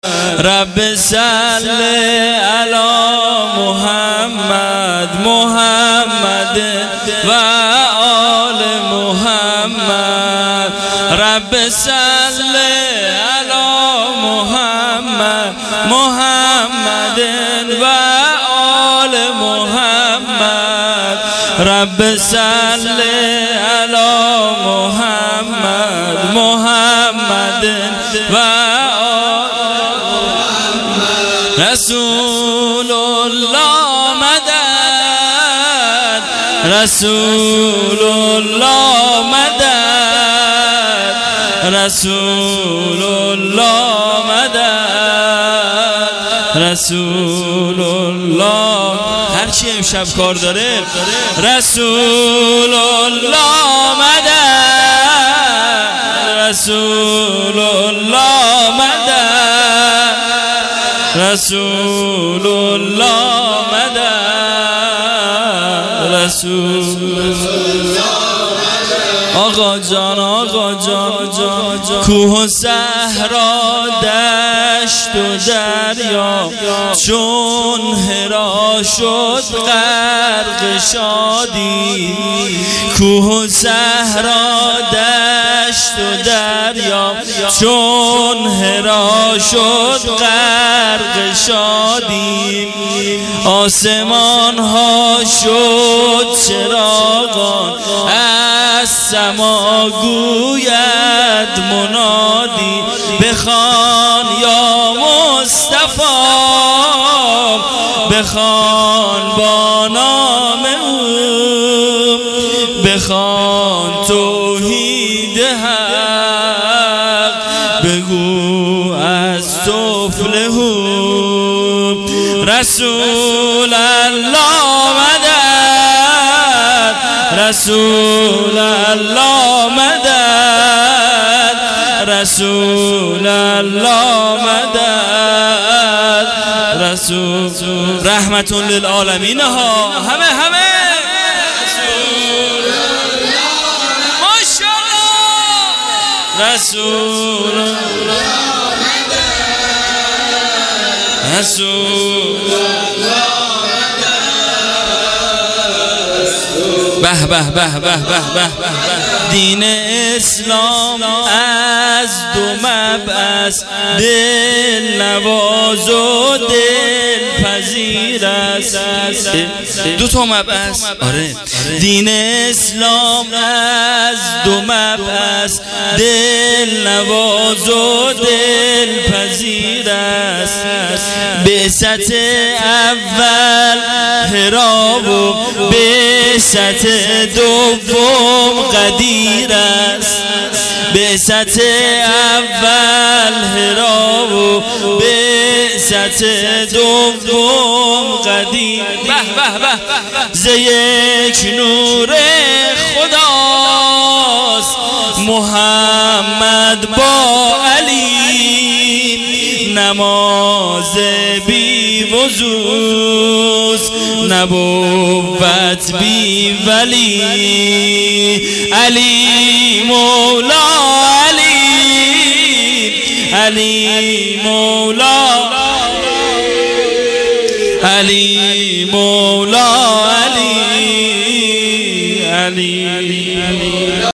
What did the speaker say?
رب صل علی محمد محمد و آل محمد. رب صل علی محمد محمد و آل محمد. رب صل علی محمد محمد و رسول الله مدد رسول الله مدد رسول الله مدد رسول الله. هرچی امشب کار داره رسول الله مدد رسول الله مدد رسول الله مدد رسول آقا جان آقا جان. کوه و صحرا دشت و دریا چون حرا شد غرق شادی. کوه و صحرا دشت و دریا چون حرا شد غرق شادی. آسمان ها شد چراغان از سما گوید منادی. بخوان یا مصطفی بخوان با نام او بخوان توحید حق بگو از تفلحوا. رسول الله مدد رسول الله مدد رسول الله مدد رسول رحمت للعالمین ها همه رسول الله ماشاءالله رسول الله مدد رسول به به به به به. دین اسلام از دو مبعث دل نواز و دل پذیر است. دو تا مبعث آره. دین اسلام از دو مبعث دل نواز و دل پذیر است. بعثت اول حرا و بعثت دوم قدیر است. بعثت اول حرا و بعثت دوم قدیر. ز یک نور خداست محمد با علی. نماز بی وضوست نبوت بی ولی. علی مولا علی مولا علی